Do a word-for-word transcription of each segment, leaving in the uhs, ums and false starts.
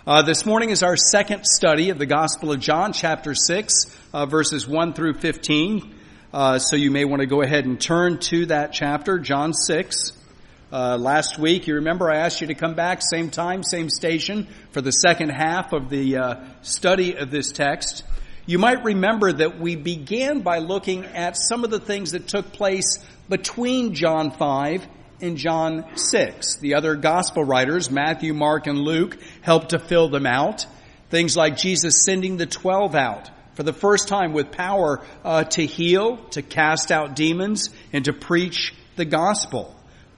Uh, this morning is our second study of the Gospel of John, chapter six, uh, verses one through fifteen. Uh, so you may want to go ahead and turn to that chapter, John six. Uh, last week, you remember I asked you to come back, same time, same station, for the second half of the uh, study of this text. You might remember that we began by looking at some of the things that took place between John five in John six. The other gospel writers, Matthew, Mark, and Luke, helped to fill them out. Things like Jesus sending the twelve out for the first time with power uh, to heal, to cast out demons, and to preach the gospel.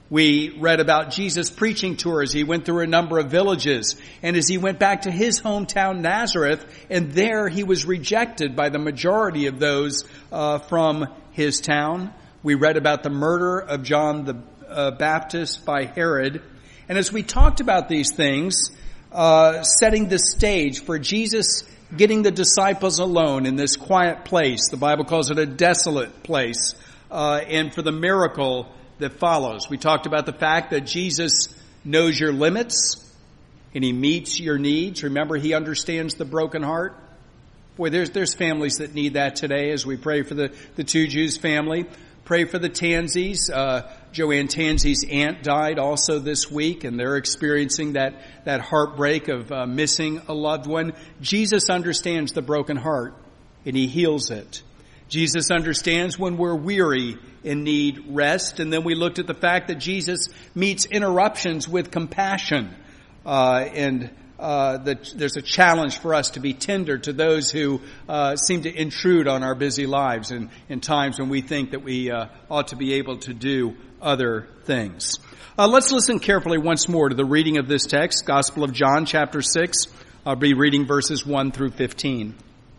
We read about Jesus' preaching tour as he went through a number of villages, and as he went back to his hometown Nazareth, and there he was rejected by the majority of those uh, from his town. We read about the murder of John the Uh, Baptist by Herod. And as we talked about these things, uh, setting the stage for Jesus getting the disciples alone in this quiet place, the Bible calls it a desolate place, uh, and for the miracle that follows. We talked about the fact that Jesus knows your limits and he meets your needs. Remember, he understands the broken heart. Boy, there's, there's families that need that today as we pray for the, the two Jews family. Pray for the Tanzys. Uh, Joanne Tanzy's aunt died also this week, and they're experiencing that, that heartbreak of uh, missing a loved one. Jesus understands the broken heart, and he heals it. Jesus understands when we're weary and need rest. And then we looked at the fact that Jesus meets interruptions with compassion. Uh, and uh, that there's a challenge for us to be tender to those who uh, seem to intrude on our busy lives and in times when we think that we uh, ought to be able to do other things. Uh, let's listen carefully once more to the reading of this text, Gospel of John, chapter six. I'll be reading verses one through fifteen.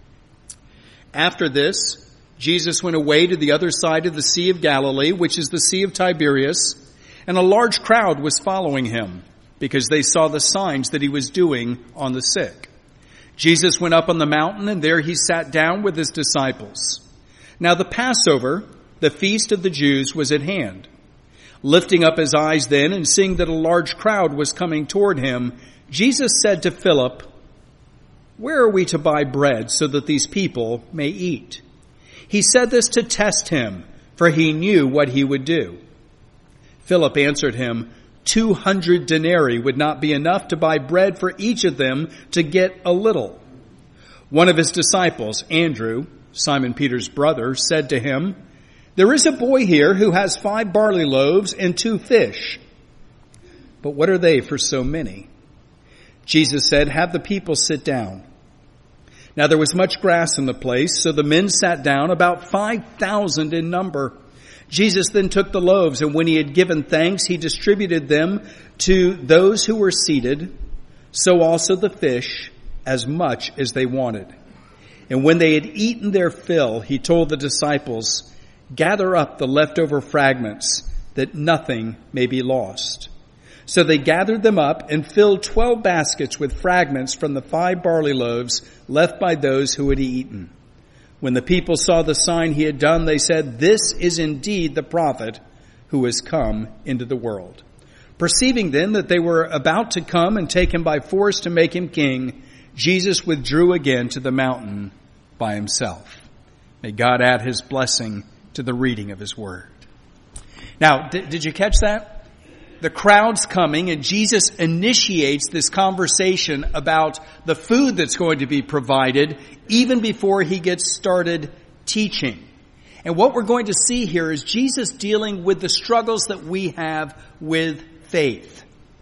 After this, Jesus went away to the other side of the Sea of Galilee, which is the Sea of Tiberias, and a large crowd was following him, because they saw the signs that he was doing on the sick. Jesus went up on the mountain, and there he sat down with his disciples. Now the Passover, the feast of the Jews, was at hand. Lifting up his eyes then, and seeing that a large crowd was coming toward him, Jesus said to Philip, "Where are we to buy bread so that these people may eat?" He said this to test him, for he knew what he would do. Philip answered him, Two hundred denarii would not be enough to buy bread for each of them to get a little. One of his disciples, Andrew, Simon Peter's brother, said to him, "There is a boy here who has five barley loaves and two fish. But what are they for so many?" Jesus said, "Have the people sit down." Now there was much grass in the place, so the men sat down, about five thousand in number. Jesus then took the loaves, and when he had given thanks, he distributed them to those who were seated, so also the fish, as much as they wanted. And when they had eaten their fill, he told the disciples, "Gather up the leftover fragments, that nothing may be lost." So they gathered them up and filled twelve baskets with fragments from the five barley loaves left by those who had eaten. When the people saw the sign he had done, they said, "This is indeed the prophet who has come into the world." Perceiving then that they were about to come and take him by force to make him king, Jesus withdrew again to the mountain by himself. May God add his blessing to the reading of his word. Now, did, did you catch that? The crowd's coming, and Jesus initiates this conversation about the food that's going to be provided even before he gets started teaching. And what we're going to see here is Jesus dealing with the struggles that we have with faith.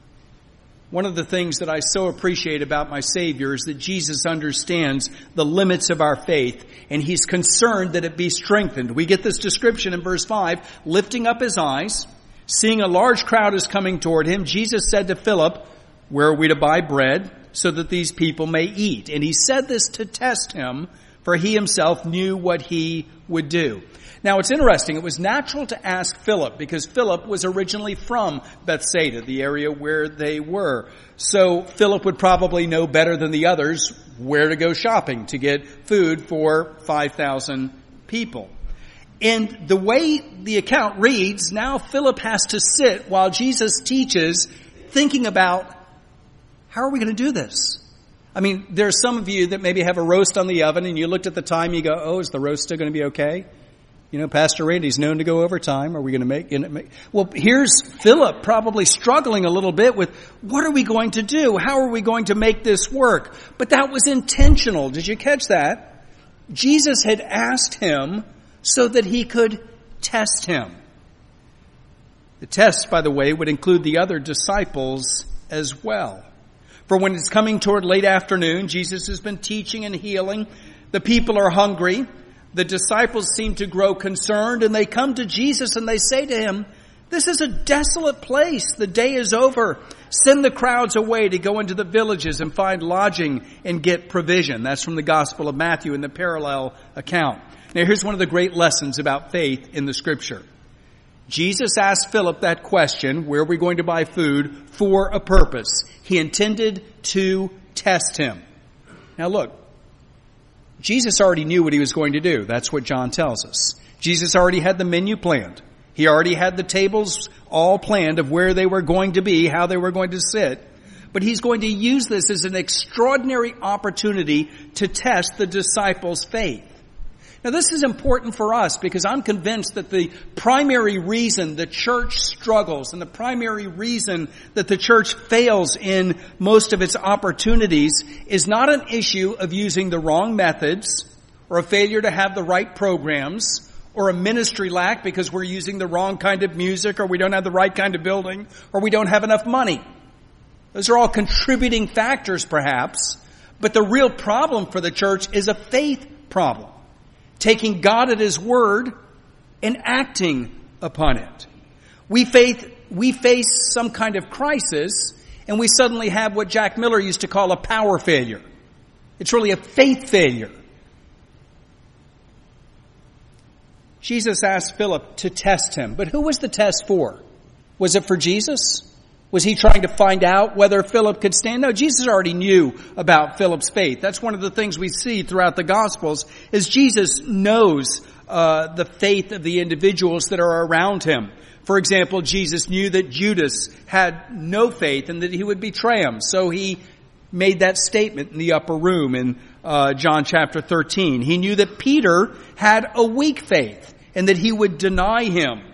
One of the things that I so appreciate about my Savior is that Jesus understands the limits of our faith, and he's concerned that it be strengthened. We get this description in verse five, lifting up his eyes, seeing a large crowd is coming toward him, Jesus said to Philip, "Where are we to buy bread so that these people may eat?" And he said this to test him, for he himself knew what he would do. Now, it's interesting. It was natural to ask Philip because Philip was originally from Bethsaida, the area where they were. So Philip would probably know better than the others where to go shopping to get food for five thousand people. And the way the account reads, now Philip has to sit while Jesus teaches, thinking about, how are we going to do this? I mean, there's some of you that maybe have a roast on the oven and you looked at the time, you go, oh, is the roast still going to be okay? You know, Pastor Randy's known to go overtime. Are we going to make, you know, make? Well, here's Philip probably struggling a little bit with, what are we going to do? How are we going to make this work? But that was intentional. Did you catch that? Jesus had asked him so that he could test him. The test, by the way, would include the other disciples as well. For when it's coming toward late afternoon, Jesus has been teaching and healing. The people are hungry. The disciples seem to grow concerned, and they come to Jesus and they say to him, this is a desolate place. The day is over. Send the crowds away to go into the villages and find lodging and get provision. That's from the Gospel of Matthew in the parallel account. Now here's one of the great lessons about faith in the Scripture. Jesus asked Philip that question, where are we going to buy food, for a purpose. He intended to test him. Now look, Jesus already knew what he was going to do. That's what John tells us. Jesus already had the menu planned. He already had the tables all planned of where they were going to be, how they were going to sit. But he's going to use this as an extraordinary opportunity to test the disciples' faith. Now this is important for us because I'm convinced that the primary reason the church struggles and the primary reason that the church fails in most of its opportunities is not an issue of using the wrong methods or a failure to have the right programs or a ministry lack because we're using the wrong kind of music or we don't have the right kind of building or we don't have enough money. Those are all contributing factors perhaps, but the real problem for the church is a faith problem. Taking God at His word and acting upon it. We face, we face some kind of crisis and we suddenly have what Jack Miller used to call a power failure. It's really a faith failure. Jesus asked Philip to test him. But who was the test for? Was it for Jesus? Was he trying to find out whether Philip could stand? No, Jesus already knew about Philip's faith. That's one of the things we see throughout the Gospels, is Jesus knows uh, the faith of the individuals that are around him. For example, Jesus knew that Judas had no faith and that he would betray him. So he made that statement in the upper room in uh, John chapter thirteen. He knew that Peter had a weak faith and that he would deny him.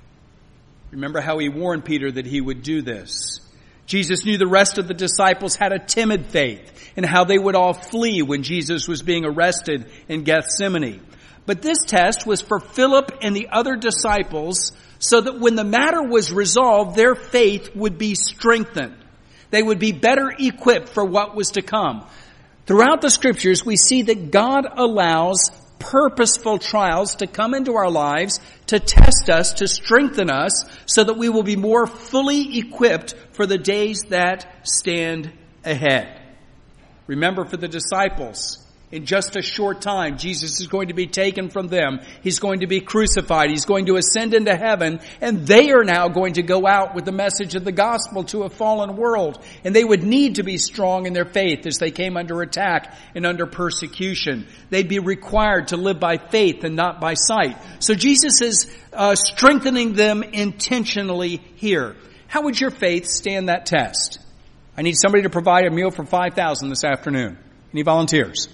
Remember how he warned Peter that he would do this. Jesus knew the rest of the disciples had a timid faith and how they would all flee when Jesus was being arrested in Gethsemane. But this test was for Philip and the other disciples so that when the matter was resolved, their faith would be strengthened. They would be better equipped for what was to come. Throughout the Scriptures, we see that God allows purposeful trials to come into our lives to test us, to strengthen us, so that we will be more fully equipped for the days that stand ahead. Remember, for the disciples, in just a short time, Jesus is going to be taken from them. He's going to be crucified. He's going to ascend into heaven. And they are now going to go out with the message of the gospel to a fallen world. And they would need to be strong in their faith as they came under attack and under persecution. They'd be required to live by faith and not by sight. So Jesus is uh, strengthening them intentionally here. How would your faith stand that test? I need somebody to provide a meal for five thousand this afternoon. Any volunteers?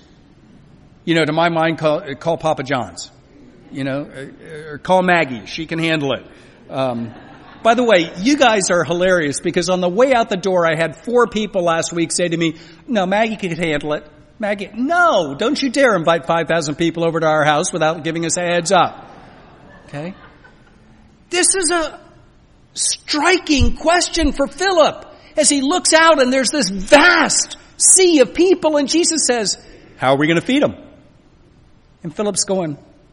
You know, to my mind, call, call Papa John's. You know, or call Maggie. She can handle it. Um, by the way, you guys are hilarious because on the way out the door, I had four people last week say to me, no, Maggie could handle it. Maggie, no, don't you dare invite five thousand people over to our house without giving us a heads up. Okay? This is a striking question for Philip as he looks out and there's this vast sea of people and Jesus says, how are we going to feed them? And Philip's going,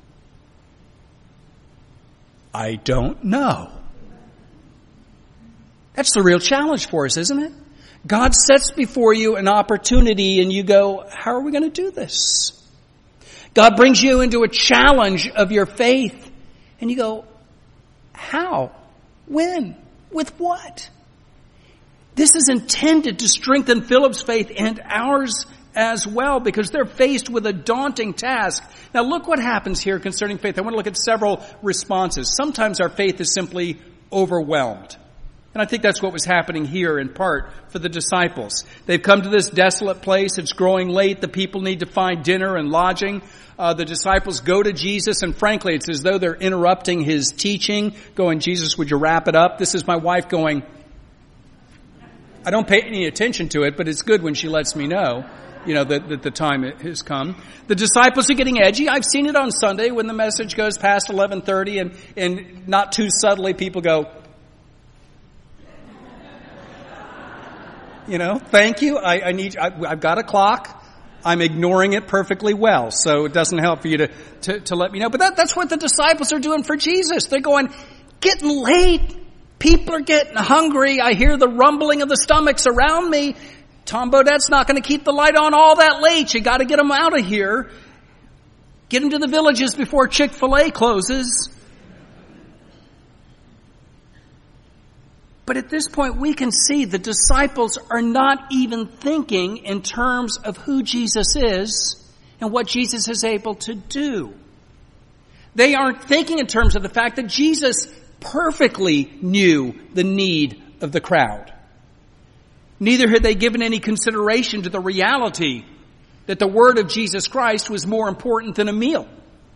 I don't know. That's the real challenge for us, isn't it? God sets before you an opportunity and you go, how are we going to do this? God brings you into a challenge of your faith and you go, how? When? With what? This is intended to strengthen Philip's faith and ours as well, because they're faced with a daunting task. Now look what happens here concerning faith. I want to look at several responses. Sometimes our faith is simply overwhelmed. And I think that's what was happening here in part for the disciples. They've come to this desolate place. It's growing late. The people need to find dinner and lodging. Uh, the disciples go to Jesus, and frankly, it's as though they're interrupting his teaching, going, Jesus, would you wrap it up? This is my wife going, I don't pay any attention to it, but it's good when she lets me know, you know, that, that the time has come. The disciples are getting edgy. I've seen it on Sunday when the message goes past eleven thirty, and, and not too subtly people go, you know, thank you. I, I need, I, I've got a clock. I'm ignoring it perfectly well, so it doesn't help for you to, to, to let me know. But that, that's what the disciples are doing for Jesus. They're going, getting late. People are getting hungry. I hear the rumbling of the stomachs around me. Tom Bodette's not going to keep the light on all that late. You got to get them out of here. Get them to the villages before Chick-fil-A closes. But at this point, we can see the disciples are not even thinking in terms of who Jesus is and what Jesus is able to do. They aren't thinking in terms of the fact that Jesus perfectly knew the need of the crowd. Neither had they given any consideration to the reality that the word of Jesus Christ was more important than a meal.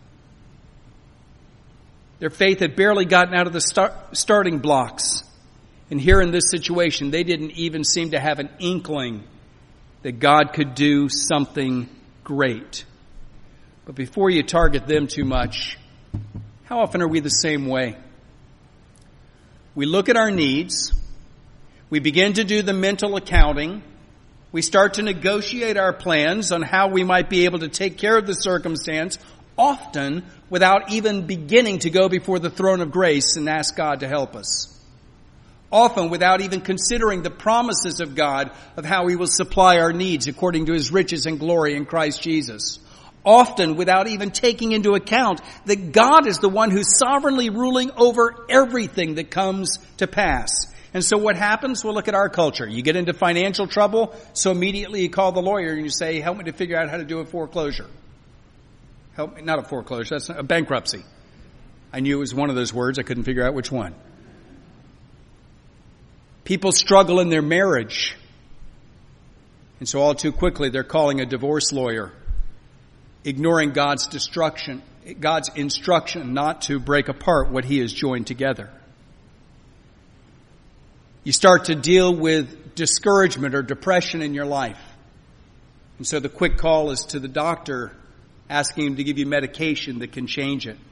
Their faith had barely gotten out of the start, starting blocks. And here in this situation, they didn't even seem to have an inkling that God could do something great. But before you target them too much, how often are we the same way? We look at our needs. We begin to do the mental accounting. We start to negotiate our plans on how we might be able to take care of the circumstance, often without even beginning to go before the throne of grace and ask God to help us. Often without even considering the promises of God of how he will supply our needs according to his riches and glory in Christ Jesus. Often without even taking into account that God is the one who's sovereignly ruling over everything that comes to pass. And so what happens? We'll look at our culture. You get into financial trouble, so immediately you call the lawyer and you say, help me to figure out how to do a foreclosure. Help me, not a foreclosure, that's a bankruptcy. I knew it was one of those words, I couldn't figure out which one. People struggle in their marriage. And so all too quickly they're calling a divorce lawyer, ignoring God's destruction, God's instruction not to break apart what he has joined together. You start to deal with discouragement or depression in your life. And so the quick call is to the doctor, asking him to give you medication that can change it.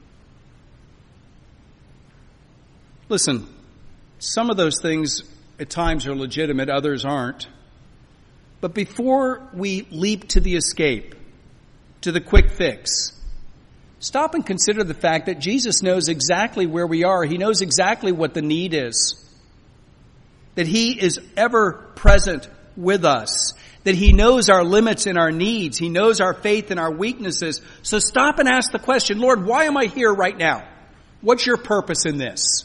Listen, some of those things at times are legitimate, others aren't. But before we leap to the escape, to the quick fix, stop and consider the fact that Jesus knows exactly where we are. He knows exactly what the need is. That he is ever present with us. That he knows our limits and our needs. He knows our faith and our weaknesses. So stop and ask the question, Lord, why am I here right now? What's your purpose in this?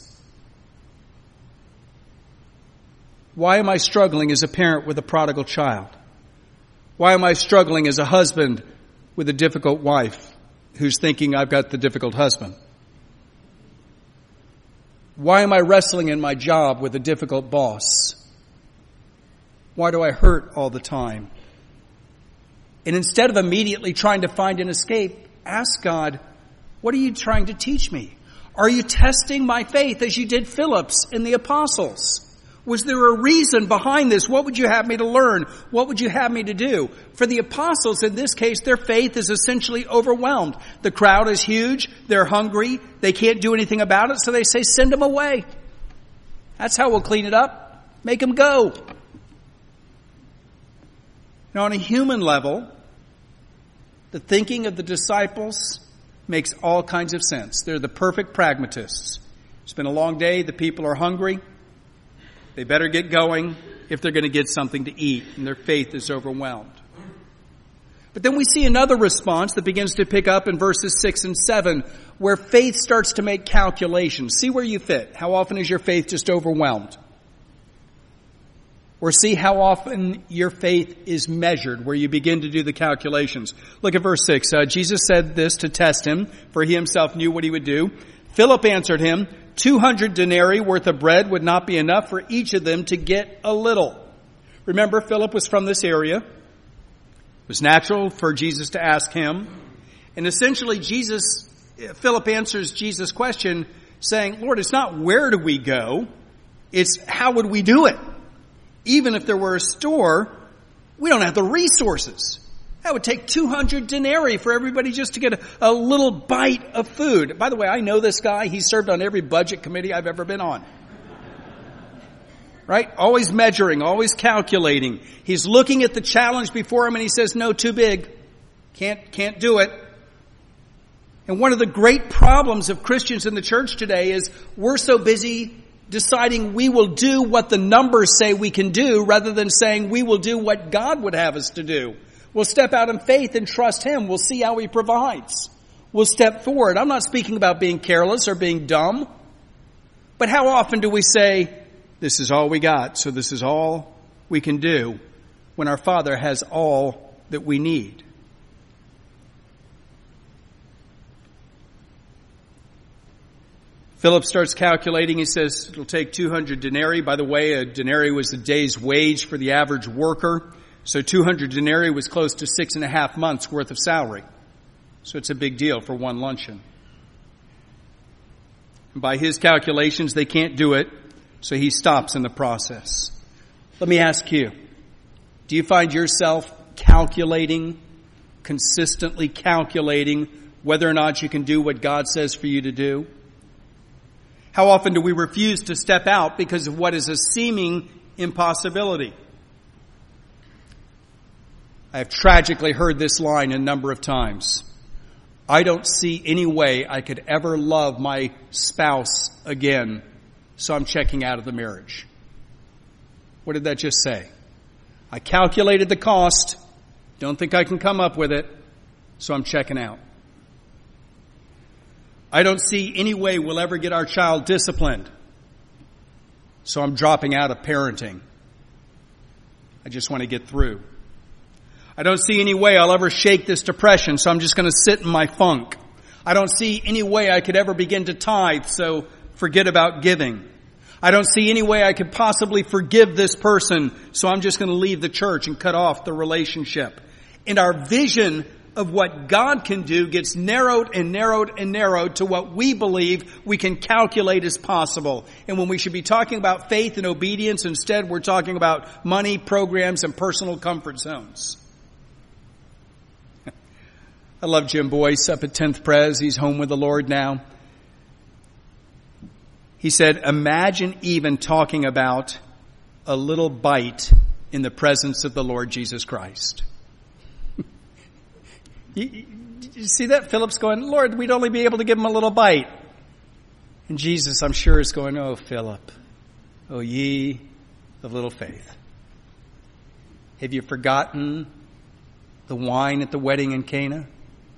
Why am I struggling as a parent with a prodigal child? Why am I struggling as a husband with a difficult wife who's thinking I've got the difficult husband? Why am I wrestling in my job with a difficult boss? Why do I hurt all the time? And instead of immediately trying to find an escape, ask God, what are you trying to teach me? Are you testing my faith as you did Philip's and the apostles? Was there a reason behind this? What would you have me to learn? What would you have me to do? For the apostles, in this case, their faith is essentially overwhelmed. The crowd is huge. They're hungry. They can't do anything about it. So they say, send them away. That's how we'll clean it up. Make them go. Now, on a human level, the thinking of the disciples makes all kinds of sense. They're the perfect pragmatists. It's been a long day. The people are hungry. They better get going if they're going to get something to eat, and their faith is overwhelmed. But then we see another response that begins to pick up in verses six and seven, where faith starts to make calculations. See where you fit. How often is your faith just overwhelmed? Or see how often your faith is measured, where you begin to do the calculations. Look at verse six. Uh, Jesus said this to test him, for he himself knew what he would do. Philip answered him, two hundred denarii worth of bread would not be enough for each of them to get a little. Remember, Philip was from this area. It was natural for Jesus to ask him. And essentially, Jesus, Philip answers Jesus' question saying, Lord, it's not where do we go, it's how would we do it? Even if there were a store, we don't have the resources. That would take two hundred denarii for everybody just to get a, a little bite of food. By the way, I know this guy. He served on every budget committee I've ever been on. Right? Always measuring, always calculating. He's looking at the challenge before him and he says, no, too big. Can't, can't do it. And one of the great problems of Christians in the church today is we're so busy deciding we will do what the numbers say we can do rather than saying we will do what God would have us to do. We'll step out in faith and trust Him. We'll see how He provides. We'll step forward. I'm not speaking about being careless or being dumb. But how often do we say, this is all we got, so this is all we can do, when our Father has all that we need? Philip starts calculating. He says it'll take two hundred denarii. By the way, a denarii was a day's wage for the average worker. So two hundred denarii was close to six and a half months worth of salary. So it's a big deal for one luncheon. And by his calculations, they can't do it. So he stops in the process. Let me ask you, do you find yourself calculating, consistently calculating whether or not you can do what God says for you to do? How often do we refuse to step out because of what is a seeming impossibility? I have tragically heard this line a number of times. I don't see any way I could ever love my spouse again, so I'm checking out of the marriage. What did that just say? I calculated the cost, don't think I can come up with it, so I'm checking out. I don't see any way we'll ever get our child disciplined, so I'm dropping out of parenting. I just want to get through. I don't see any way I'll ever shake this depression, so I'm just going to sit in my funk. I don't see any way I could ever begin to tithe, so forget about giving. I don't see any way I could possibly forgive this person, so I'm just going to leave the church and cut off the relationship. And our vision of what God can do gets narrowed and narrowed and narrowed to what we believe we can calculate as possible. And when we should be talking about faith and obedience, instead we're talking about money, programs, and personal comfort zones. I love Jim Boyce up at tenth Pres. He's home with the Lord now. He said, imagine even talking about a little bite in the presence of the Lord Jesus Christ. you, you see that? Philip's going, Lord, we'd only be able to give him a little bite. And Jesus, I'm sure, is going, oh, Philip, oh, ye of little faith. Have you forgotten the wine at the wedding in Cana?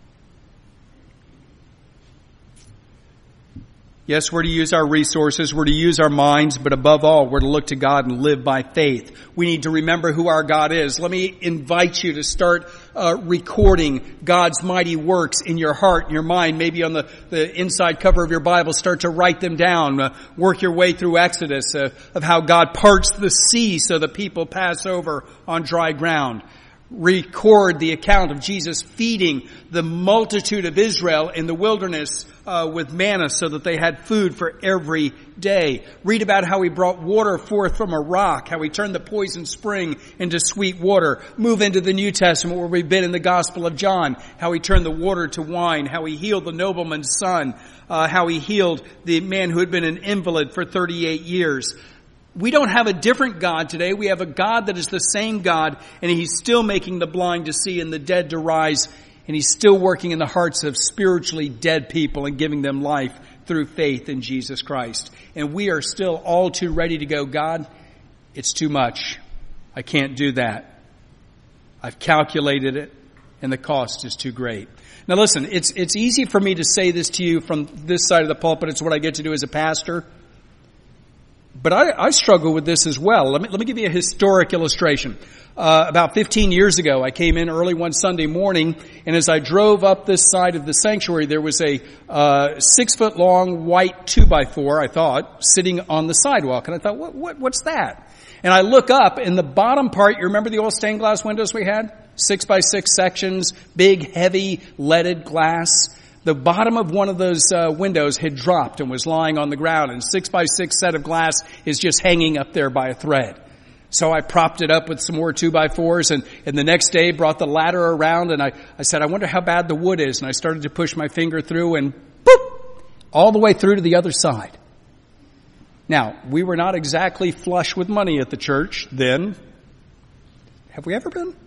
Yes, we're to use our resources, we're to use our minds, but above all, we're to look to God and live by faith. We need to remember who our God is. Let me invite you to start uh, recording God's mighty works in your heart and your mind. Maybe on the, the inside cover of your Bible, start to write them down. Uh, work your way through Exodus uh, of how God parts the sea so the people pass over on dry ground. Record the account of Jesus feeding the multitude of Israel in the wilderness uh, with manna so that they had food for every day. Read about how He brought water forth from a rock, how He turned the poison spring into sweet water. Move into the New Testament where we've been in the Gospel of John, how He turned the water to wine, how He healed the nobleman's son, uh, how He healed the man who had been an invalid for thirty-eight years. We don't have a different God today. We have a God that is the same God, and He's still making the blind to see and the dead to rise, and He's still working in the hearts of spiritually dead people and giving them life through faith in Jesus Christ. And we are still all too ready to go, God, it's too much. I can't do that. I've calculated it, and the cost is too great. Now listen, it's it's easy for me to say this to you from this side of the pulpit. It's what I get to do as a pastor. But I, I struggle with this as well. Let me, let me give you a historic illustration. Uh, about fifteen years ago, I came in early one Sunday morning, and as I drove up this side of the sanctuary, there was a uh, six-foot-long white two-by-four, I thought, sitting on the sidewalk. And I thought, what, what, what's that? And I look up, in the bottom part, you remember the old stained glass windows we had? Six by six sections, big, heavy, leaded glass. The bottom of one of those uh, windows had dropped and was lying on the ground, and six by six set of glass is just hanging up there by a thread. So I propped it up with some more two by fours, and, and the next day brought the ladder around, and I, I said, I wonder how bad the wood is. And I started to push my finger through, and boop, all the way through to the other side. Now, we were not exactly flush with money at the church then. Have we ever been?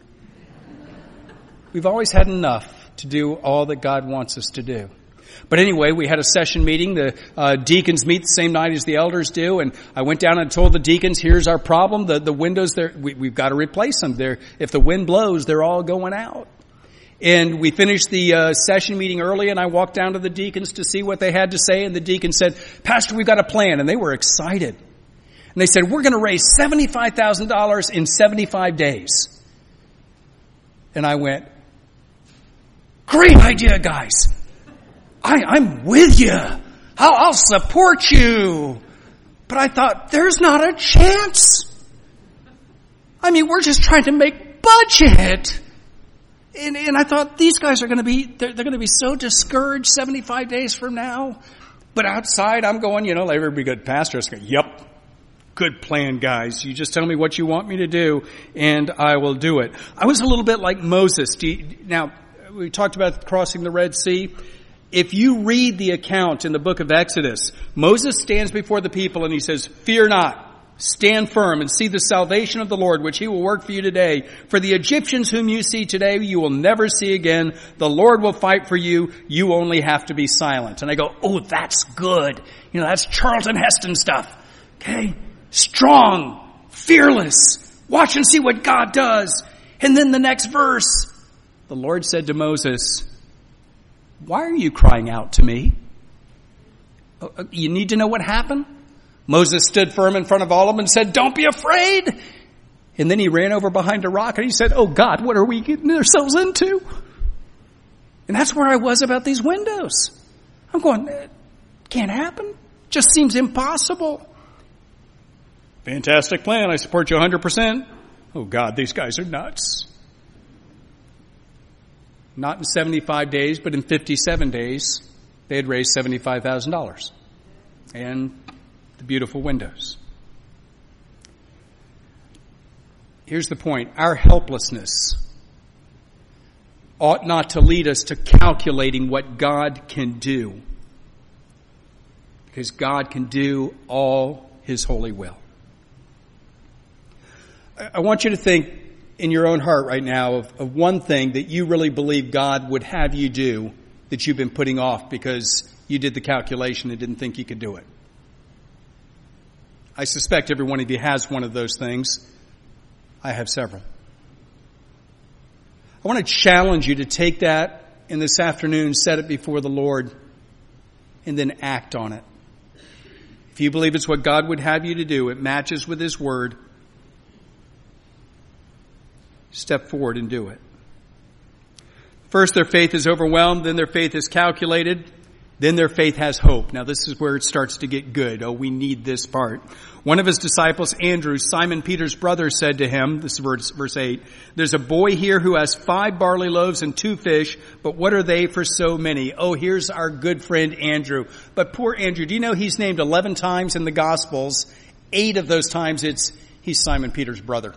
We've always had enough to do all that God wants us to do. But anyway, we had a session meeting. The uh, deacons meet the same night as the elders do, and I went down and told the deacons, here's our problem. The, the windows, there, we, we've got to replace them. They're, if the wind blows, they're all going out. And we finished the uh, session meeting early, and I walked down to the deacons to see what they had to say, and the deacon said, Pastor, we've got a plan. And they were excited. And they said, we're going to raise seventy-five thousand dollars in seventy-five days. And I went, great idea, guys. I, I'm with you. I'll, I'll support you. But I thought, there's not a chance. I mean, we're just trying to make budget. And, and I thought, these guys are going to be, they're, they're going to be so discouraged seventy-five days from now. But outside, I'm going, you know, like every good pastor is going, yep, good plan, guys. You just tell me what you want me to do, and I will do it. I was a little bit like Moses. Do you, now, we talked about crossing the Red Sea. If you read the account in the book of Exodus, Moses stands before the people and he says, fear not, stand firm and see the salvation of the Lord, which he will work for you today. For the Egyptians whom you see today, you will never see again. The Lord will fight for you. You only have to be silent. And I go, oh, that's good. You know, that's Charlton Heston stuff. Okay? Strong, fearless. Watch and see what God does. And then the next verse, the Lord said to Moses, why are you crying out to me? You need to know what happened? Moses stood firm in front of all of them and said, don't be afraid. And then he ran over behind a rock and he said, oh God, what are we getting ourselves into? And that's where I was about these windows. I'm going, it can't happen. Just seems impossible. Fantastic plan. I support you one hundred percent. Oh God, these guys are nuts. Not in seventy-five days, but in fifty-seven days, they had raised seventy-five thousand dollars. And the beautiful windows. Here's the point. Our helplessness ought not to lead us to calculating what God can do. Because God can do all his holy will. I want you to think in your own heart right now of, of one thing that you really believe God would have you do that you've been putting off because you did the calculation and didn't think you could do it. I suspect every one of you has one of those things. I have several. I want to challenge you to take that and this afternoon, set it before the Lord, and then act on it. If you believe it's what God would have you to do, it matches with his word, step forward and do it. First, their faith is overwhelmed. Then their faith is calculated. Then their faith has hope. Now, this is where it starts to get good. Oh, we need this part. One of his disciples, Andrew, Simon Peter's brother, said to him, this is verse, verse eight, there's a boy here who has five barley loaves and two fish, but what are they for so many? Oh, here's our good friend Andrew. But poor Andrew, do you know he's named eleven times in the Gospels? Eight of those times it's, he's Simon Peter's brother.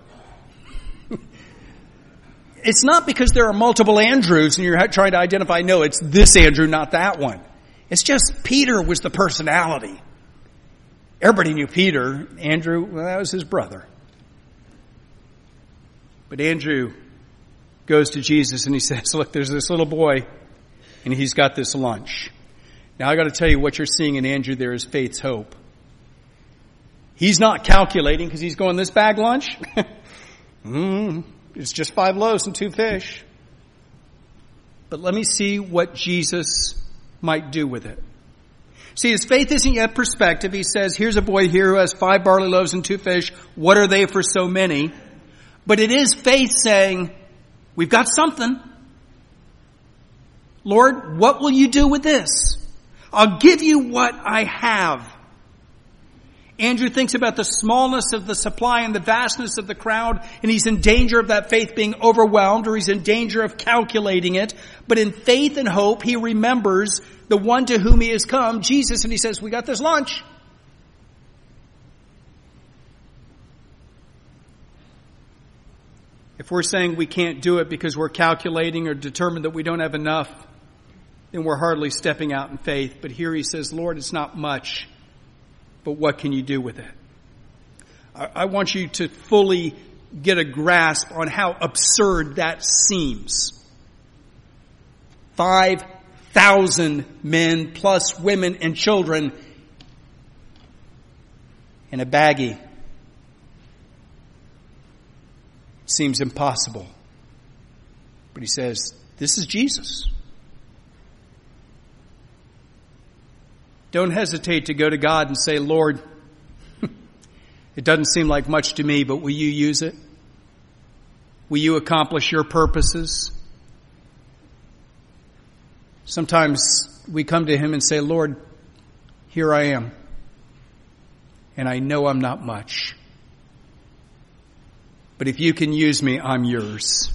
It's not because there are multiple Andrews and you're trying to identify, no, it's this Andrew, not that one. It's just Peter was the personality. Everybody knew Peter. Andrew, well, that was his brother. But Andrew goes to Jesus and he says, look, there's this little boy and he's got this lunch. Now I got to tell you, what you're seeing in Andrew there is faith's hope. He's not calculating because he's going, this bag lunch? mm, it's just five loaves and two fish. But let me see what Jesus might do with it. See, his faith isn't yet perspective. He says, here's a boy here who has five barley loaves and two fish. What are they for so many? But it is faith saying, we've got something. Lord, what will you do with this? I'll give you what I have. Andrew thinks about the smallness of the supply and the vastness of the crowd, and he's in danger of that faith being overwhelmed, or he's in danger of calculating it. But in faith and hope, he remembers the one to whom he has come, Jesus, and he says, we got this lunch. If we're saying we can't do it because we're calculating or determined that we don't have enough, then we're hardly stepping out in faith. But here he says, Lord, it's not much, but what can you do with it? I want you to fully get a grasp on how absurd that seems. Five thousand men plus women and children in a baggie. Seems impossible. But he says, this is Jesus. Don't hesitate to go to God and say, Lord, it doesn't seem like much to me, but will you use it? Will you accomplish your purposes? Sometimes we come to him and say, Lord, here I am. And I know I'm not much. But if you can use me, I'm yours.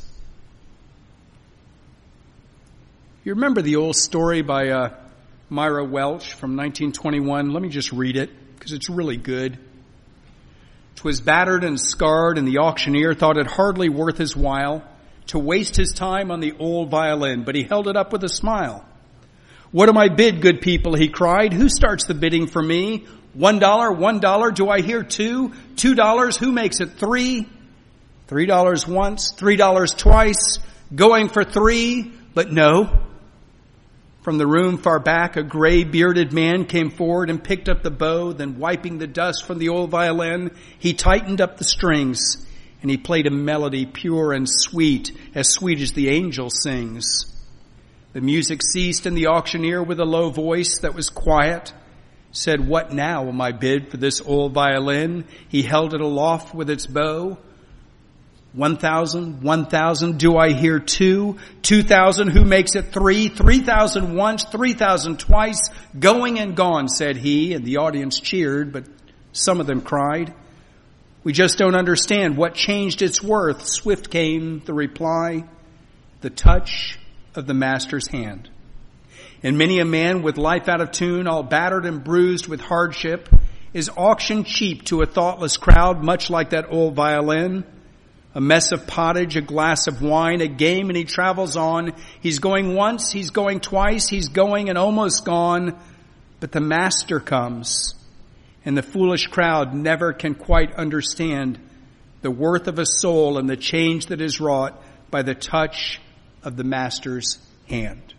You remember the old story by uh, Myra Welch from nineteen twenty-one? Let me just read it, because it's really good. 'Twas battered and scarred, and the auctioneer thought it hardly worth his while to waste his time on the old violin, but he held it up with a smile. What am I bid, good people, he cried. Who starts the bidding for me? One dollar, one dollar, do I hear two? Two dollars, who makes it three? Three dollars once, three dollars twice, going for three, but no. From the room far back, a gray bearded man came forward and picked up the bow, then wiping the dust from the old violin, he tightened up the strings, and he played a melody pure and sweet, as sweet as the angel sings. The music ceased, and the auctioneer, with a low voice that was quiet, said, what now am I bid for this old violin? He held it aloft with its bow. One thousand, one thousand, do I hear two? Two thousand, who makes it three? Three thousand once, three thousand twice, going and gone, said he, and the audience cheered, but some of them cried. We just don't understand what changed its worth. Swift came the reply, the touch of the master's hand. And many a man with life out of tune, all battered and bruised with hardship, is auctioned cheap to a thoughtless crowd, much like that old violin. A mess of pottage, a glass of wine, a game, and he travels on. He's going once, he's going twice, he's going and almost gone. But the master comes, and the foolish crowd never can quite understand the worth of a soul and the change that is wrought by the touch of the master's hand.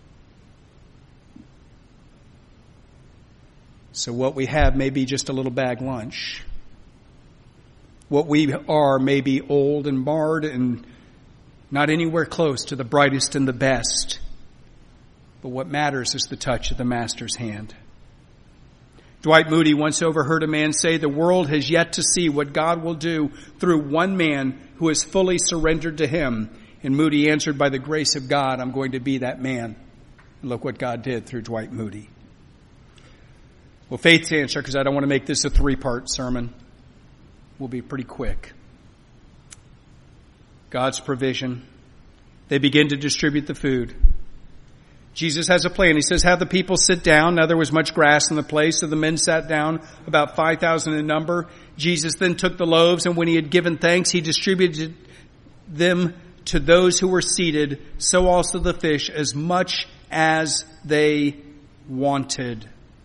So what we have may be just a little bag lunch. What we are may be old and marred and not anywhere close to the brightest and the best. But what matters is the touch of the master's hand. Dwight Moody once overheard a man say, the world has yet to see what God will do through one man who is fully surrendered to him. And Moody answered, by the grace of God, I'm going to be that man. And look what God did through Dwight Moody. Well, Faith's answer, because I don't want to make this a three-part sermon, will be pretty quick. God's provision. They begin to distribute the food. Jesus has a plan. He says, have the people sit down. Now there was much grass in the place, so the men sat down, about five thousand in number. Jesus then took the loaves, and when he had given thanks, he distributed them to those who were seated, so also the fish, as much as they wanted.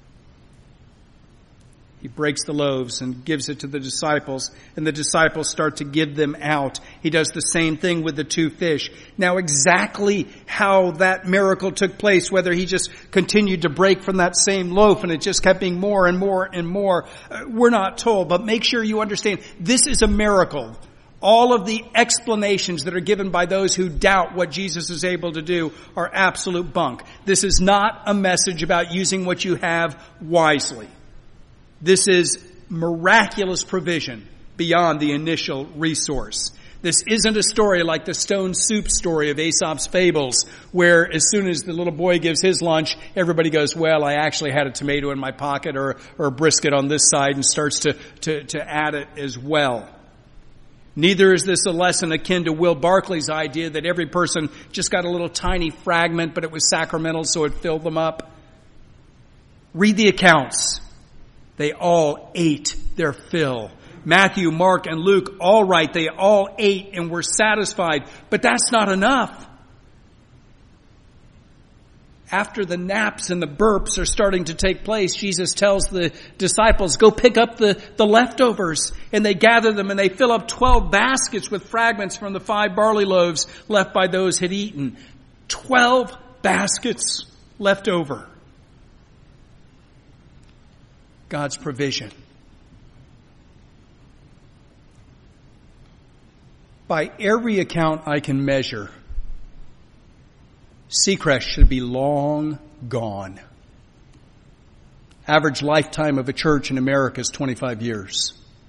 He breaks the loaves and gives it to the disciples, and the disciples start to give them out. He does the same thing with the two fish. Now, exactly how that miracle took place, whether he just continued to break from that same loaf and it just kept being more and more and more, uh, we're not told. But make sure you understand, this is a miracle. All of the explanations that are given by those who doubt what Jesus is able to do are absolute bunk. This is not a message about using what you have wisely. This is miraculous provision beyond the initial resource. This isn't a story like the stone soup story of Aesop's Fables, where as soon as the little boy gives his lunch, everybody goes, well, I actually had a tomato in my pocket or, or a brisket on this side, and starts to, to, to add it as well. Neither is this a lesson akin to Will Barclay's idea that every person just got a little tiny fragment, but it was sacramental, so it filled them up. Read the accounts. They all ate their fill. Matthew, Mark, and Luke all write they all ate and were satisfied, but that's not enough. After the naps and the burps are starting to take place, Jesus tells the disciples, go pick up the, the leftovers. And they gather them and they fill up twelve baskets with fragments from the five barley loaves left by those who had eaten. Twelve baskets left over. God's provision. By every account I can measure, Seacrest should be long gone. Average lifetime of a church in America is twenty-five years.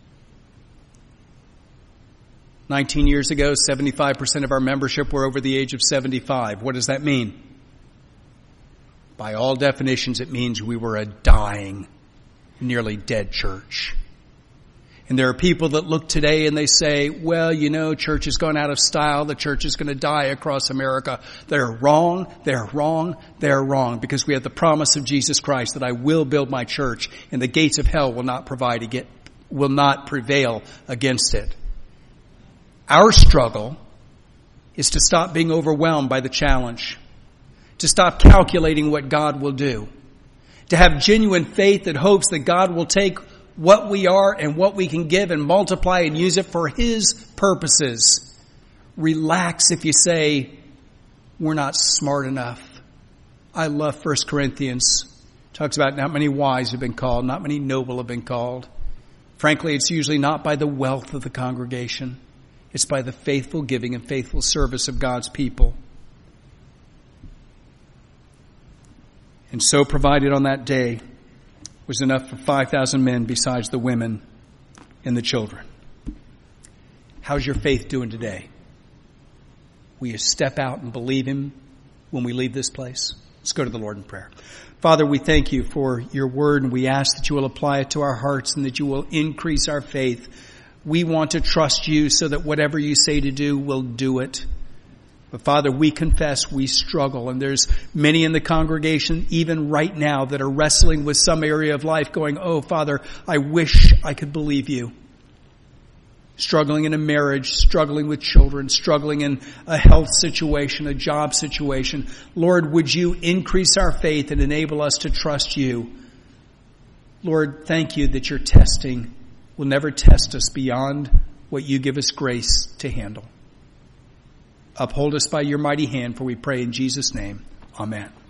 nineteen years ago, seventy-five percent of our membership were over the age of seventy-five. What does that mean? By all definitions, it means we were a dying, nearly dead church. And there are people that look today and they say, well, you know, church has gone out of style. The church is going to die across America. They're wrong. They're wrong. They're wrong. Because we have the promise of Jesus Christ that I will build my church and the gates of hell will not provide against, will not prevail against it. Our struggle is to stop being overwhelmed by the challenge, to stop calculating what God will do, to have genuine faith that hopes that God will take what we are and what we can give and multiply and use it for His purposes. Relax if you say, we're not smart enough. I love First Corinthians. It talks about not many wise have been called, not many noble have been called. Frankly, it's usually not by the wealth of the congregation. It's by the faithful giving and faithful service of God's people. And so provided on that day was enough for five thousand men besides the women and the children. How's your faith doing today? Will you step out and believe Him when we leave this place? Let's go to the Lord in prayer. Father, we thank You for Your word, and we ask that You will apply it to our hearts and that You will increase our faith. We want to trust You so that whatever You say to do, we'll do it. But Father, we confess we struggle, and there's many in the congregation even right now that are wrestling with some area of life going, oh Father, I wish I could believe You. Struggling in a marriage, struggling with children, struggling in a health situation, a job situation. Lord, would You increase our faith and enable us to trust You? Lord, thank You that Your testing will never test us beyond what You give us grace to handle. Uphold us by Your mighty hand, for we pray in Jesus' name. Amen.